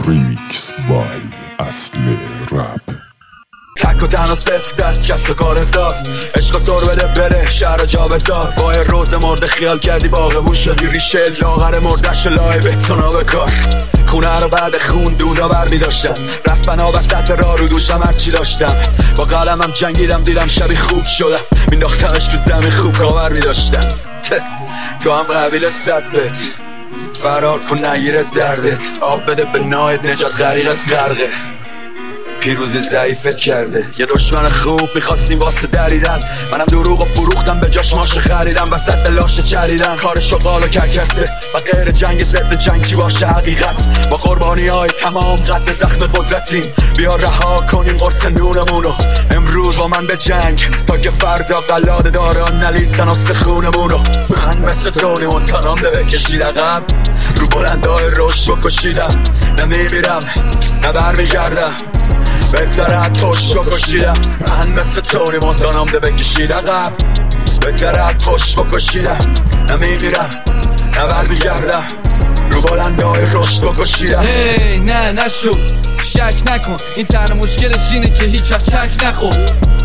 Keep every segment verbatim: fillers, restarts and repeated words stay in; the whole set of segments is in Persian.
ریمیکس بای اصل رپ. تک و تنها صفر دست کس و کار زاد، عشق سر بده بره شهر جا بزاد. با روز مرده خیال کردی باغمون شدی ریشه لاغر مردش لای بتونا بکار. خونه رو بعد خون دودا بر می داشتم، رفت بنا وسط را رو دوشم هرچی داشتم. با قلمم جنگیدم دیدم شبی خوب شدم، مینداختمش تو زمین خوب کاور می داشتم. تو هم قبیل صد بت فرار کن نگیره دردت، آب بده به نایت نجات غریقت غرقه. پیروزی ضعیفت کرده یه دشمن خوب میخواستیم واسه دریدن، منم دروغ و فروختم به جاش ماشه خریدم، وسط لاش چریدن کار شغال و کرکسه و غیر جنگ ضد جنگ کی باشه حقیقت. با قربانی های تمام قد زخم قدرتیم، بیا رها کنیم قرص نونمونو امروز با من به جنگ، تا که فردا قلاده داران نلیسن استخونمونو. من مثل تونی مونتانام ده بکشید عقب، رو بلندای رشد بکشیدم، نمیمیرم نه برمیگردم، بهتره پشت بکشیدم. من مثل تونی مونتانام ده بکشید عقب، بهتره پشت بکشیدم، نمیمیرم نه برمیگردم، رو بلندای رشد بکشیدم. هی نه نشو شک نکن، این تنها مشکلش اینه که هیچ وقت چک نخور.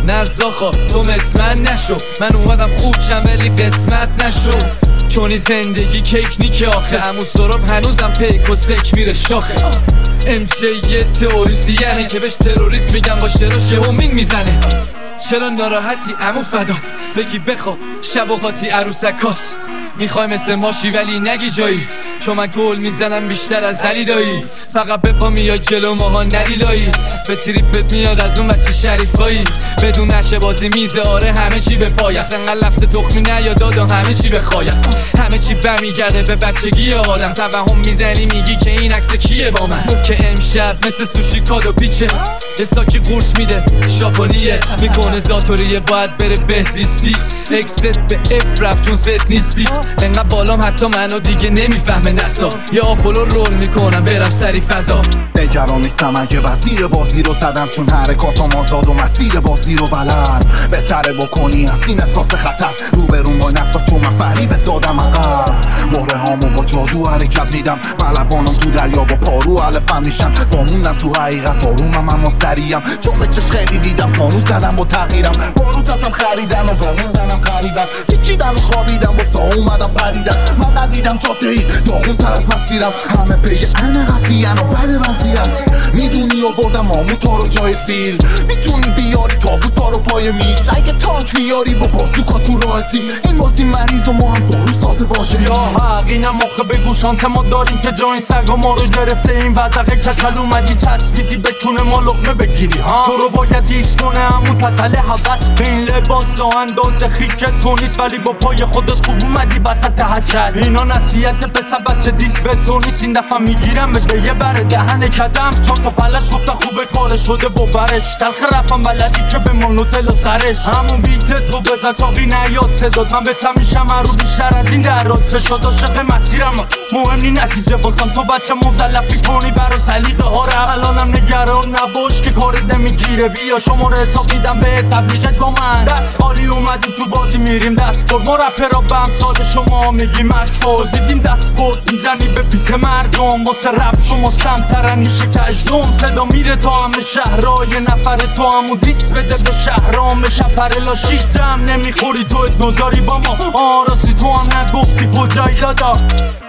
نزاخا تو مثل من نشو، من اومدم خوب شم ولی قسمت نشو. چونی زندگی کیک نیکه آخه، همون سراب هنوزم پیک و سک میره شاخه. ام جی یه تئوریستی یعنی که بهش تروریست میگن، با شراش یه همین میزنه. چرا ناراحتی عمو فدا، بگی بخوا شب و قاطی عروسکات. میخوای مثل ماشی ولی نگی جایی، چون من گل میزنم بیشتر از علی دایی. فقط به پا میای جلو ماها ندیلایی، به تریپت میاد از اون بچه شریفایی. بدون نشه بازی میزه آره همه چی به پای است، انقدر لفظ تخمی نیاد دادا همه چی به خای است. همه چی برمیگرده به بچگی آدم، توهم میزنی میگی که این عکس کیه با من، که امشب مثل سوشی کادو پیچه. یه ساکی قورت میده ژاپنیه، میکنه زاتوریه باید بره بهزیستی. اکست به اف رفت چون زد نیستی، انقدر بالام حتی منو دیگه نمیفهمه نسا. یه آپولو رول میکنم برم سری فضا. نگران نیستم اگه وزیر بازی رو زدم، چون حرکاتم آزاد و مسیر بازی رو بلد. بهتره بکنی از این احساس خطر، روبرون با نسا چون من فریبت دادم عقب. مهره هامو با جادو حرکت میدم، ملوانم تو دریا با پارو علفم میشن. باموندم تو حقیقت آرومم اما سریعم، چون به چش خیلی دیدم فانوس زدم با تغییرم. بارو تصم خریدم و باموندنم خریدم، پیچیدم و خوابیدم و سا اومدم پریدم. من ندیدم جاده ای داغون تر از مسیرم، همه پی انه قضیهن و بد وضعیت. میدونی آوردم آموتا رو جای فیل، میتونی بیاری تابوتا رو پای میز. اگه تانک بیاری با بازوکا تو راحتیم، این بازی مریض و ما هم دارو سازه باشه. یا حق اینم آخه بگو شانس ما داریم که جای سگا ما رو گرفته. این وضعه کچل اومدی چسبیدی به چونه ما لقمه بگیری ها. تو رو باید دیس کنه همون تتل حقت، این لباس ها اندازه خیک تو نیست، ولی با پای خودت خوب اومدی بسط حچل. اینا نصیحت پسر بچه دیس به تو نیست، این دفعه میگیرم بده یه بره دهن کدم. چون تا پلش گفته خوبه کاره شده با برش، تلخ رفم بلدی که به من نوتل و سرش. همون بیت تو بزن چاقی نیاد صداد، من بهتم میشم رو بیشتر از این درات. چه شد عاشق مسیرم مهم نی نتیجه، بازم تو بچه مزلفی کنی برا سلیقه ها رو. الانم نگران نباش که کارت نمیگیره، بیا شما رو حساب میدم به تبلیغت با من. دست خالی اومدیم تو بازی میریم دست برد، ما رپرا به امثال شما میگیم مسئول. دیدیم دست برد میزنی به بیت مردم، واسه رپ شما سمترن نیشه کجدوم. صدا میره تا همه شهرهای نفر تو همو دیس بده به شهرام شپر لاشیش جمع نمیخوری تو اتنازاری با ما. آراسی تو هم نگفتی کجایی دادا.